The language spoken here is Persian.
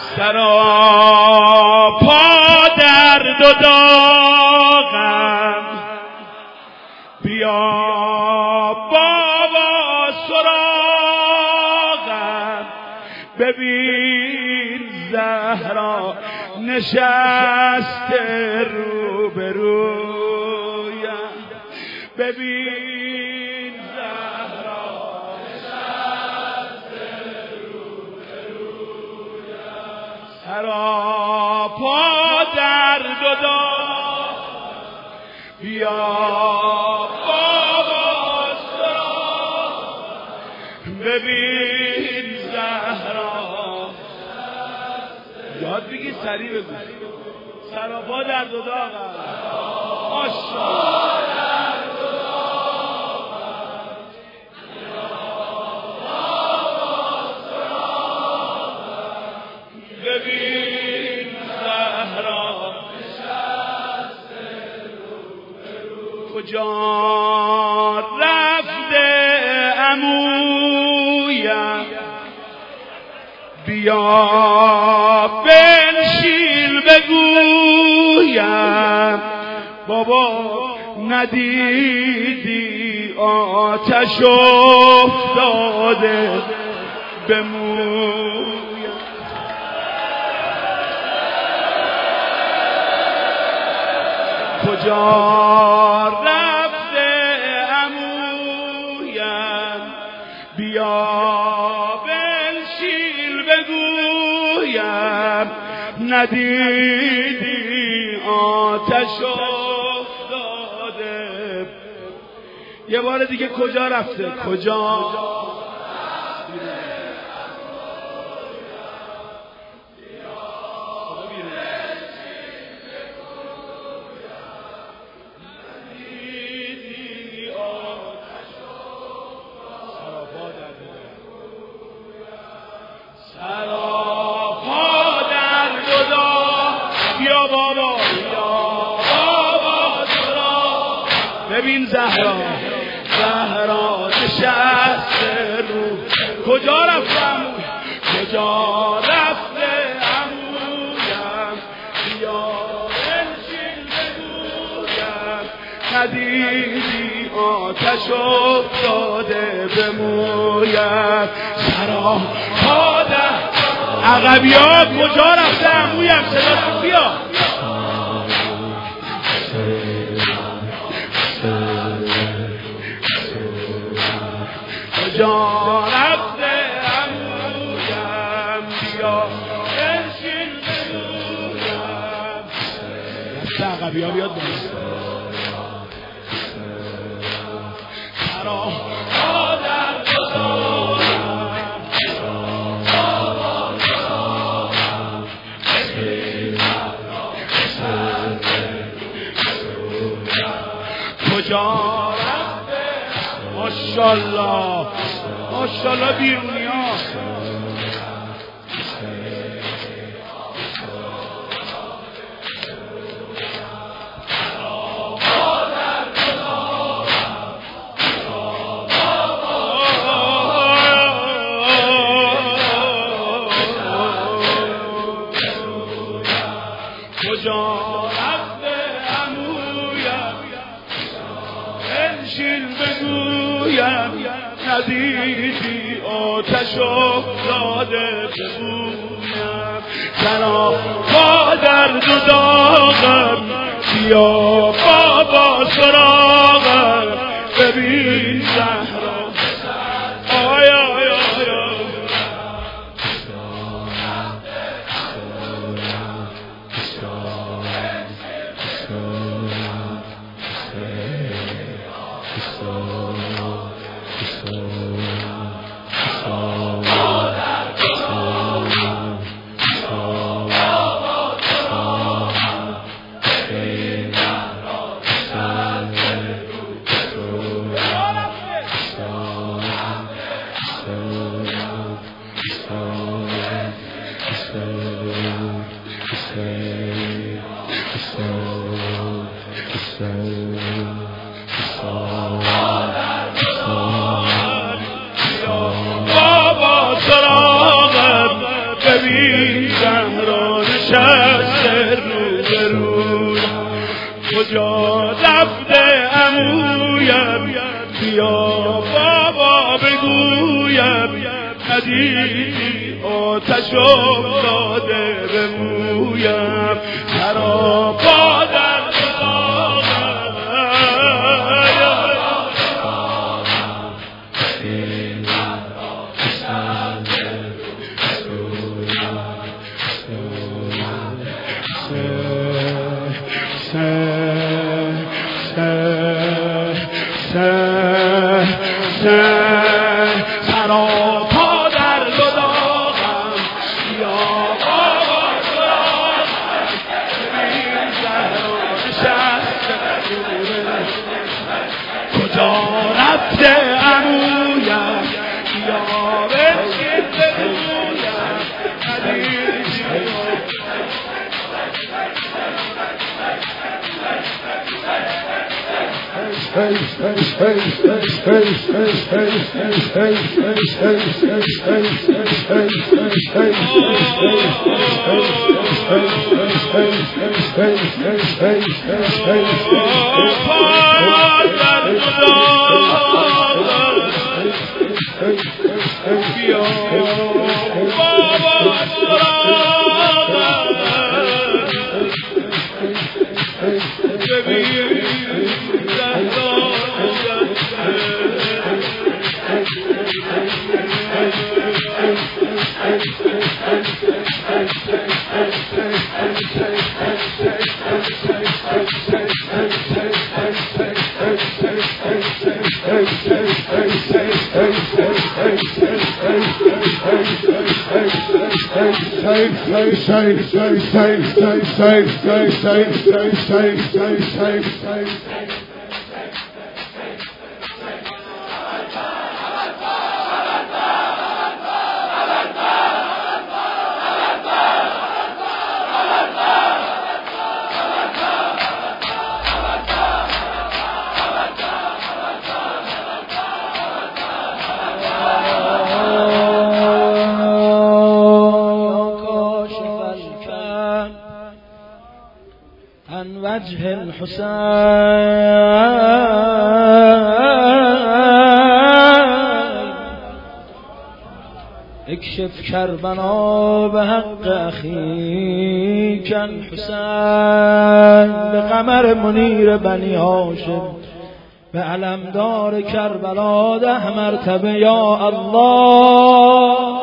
سراپا درد و داغم، بیا بابا سراغم، ببین زهرا نشسته روبرویم، ببین زهرا نشسته روبرویم، سراپا درد و داغ، بیا بابا سراغ، ببین زهرا. یاد بگی سریع بگو سراپا درد و داغم، ماشاءالله ببین زهرا کجا رفته عمویم، بیا بنشین بگویم، بابا ندیدی آتش افتاده به مویم. کجا رفته عمویم، بیا بنشین بگویم، ندیدی آتش افتاده. یه بار دیگه کجا رفته؟ کجا ببین زهرا، زهرا نشسته رو. کجا رفته عمویم، کجا رفته عمویم، بیا بنشین بگویم، ندیدی آتش افتاده به مویم، سراپا در عقبیات. کجا رفته عمویم، صدا بیا. کجا رفته عمویم، بیا بنشین بگویم، دست عقبی ها بیاد بالا. سراپا درد و داغم، کجا رفته. ماشاءالله ماشاءالله بیرونی ها. کجا رفته عمویم، بنشین بگویم، ندیدی آتش افتاده به مویم، سراپا درد و داغم، بیا بابا سراغم، ببین زهرا. آی آی آی آی بابا سراغم ببین کجا رفته عمویم بیا بابا بگویم ندیدی آتش افتاده به مویم سراپا در سراپا در داغم یا بابا کجا رفته عمویم یا بشید بگویم وجه الحسين اكشف كربنا بحق أخيك الحسين بقمر منير بني هاشم بعلمدار کربلا 10 مرتبه یا الله